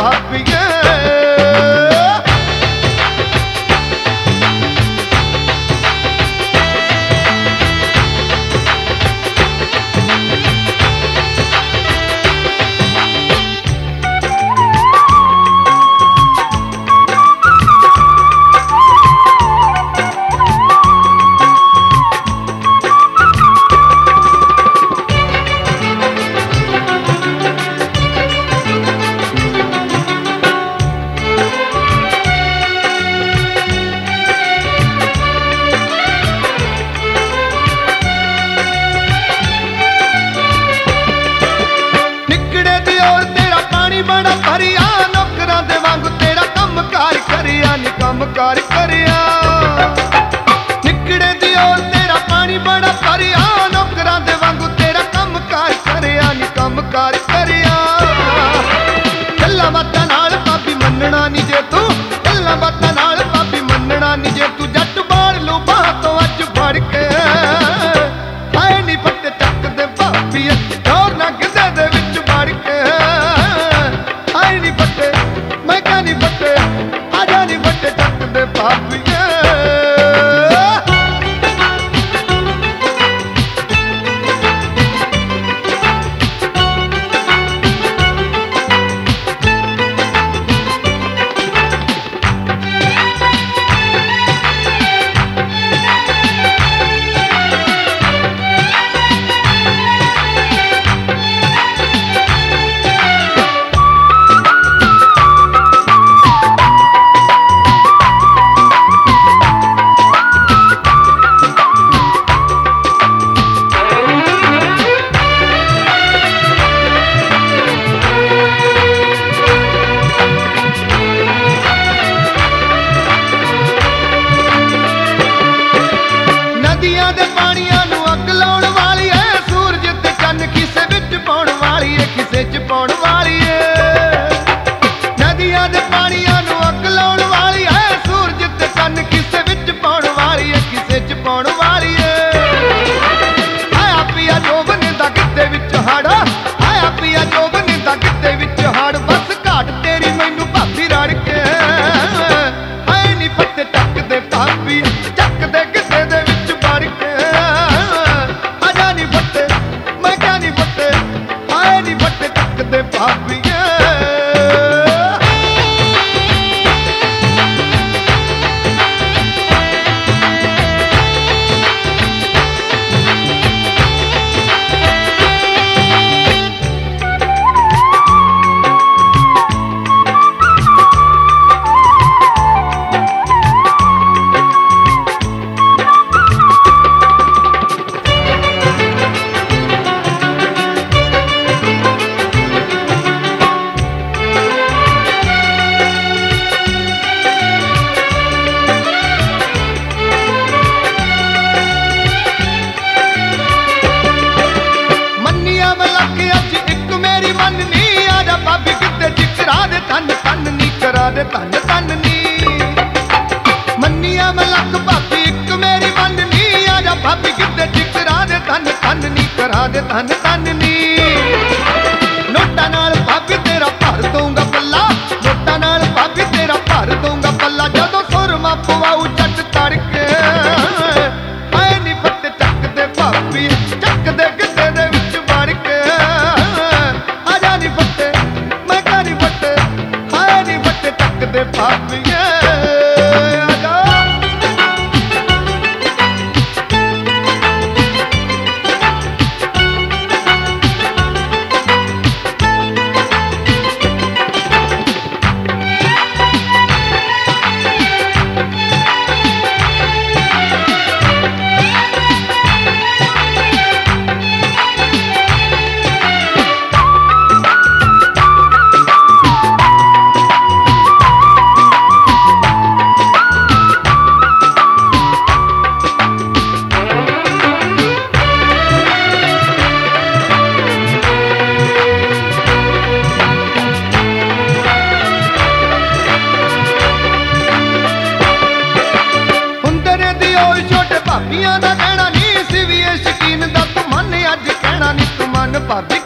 भाभीए। Car करिया निकड़े दी ओर तेरा पानी बड़ा भरिया, नौकरां दे वांगू तेरा कम कार करिया नी कम कार करिया। गल्लां बातां नाल भाभी मनना नी जे तू, गल्लां बातां नाल भाभी मनना नी जे तू। जट बाल लू बाह तो अज फड़ के हाय नी फट्टे चक दे भाभी और ना गिद्धे दे विच वड़ के हाय नी फट्टे मैं क्या नी फट्टे आजा नी फट्टे चक दे भाभी। धन धन नी मन्निया मलक भाभी एक मेरी मननी, आजा भाभी किते ठिकरा दे धन धन नी करा दे धन धन नी। नोटा नाल भाभी तेरा भर दूंगा पल्ला, नोटा नाल भाभी तेरा भर दूंगा पल्ला। जदों सुरमा पवाऊ जट तड़के आए नी फट्टे चक दे भाभी चक दे गिद्धे दे विच वड़ के आजा नी फट्टे मैं क्या नी फट्टे आए नी फट्टे चक दे भाभी। भाभियां दा कहना नी सिविए शकीन दा तू मन अज कहना नी तू मन भाभी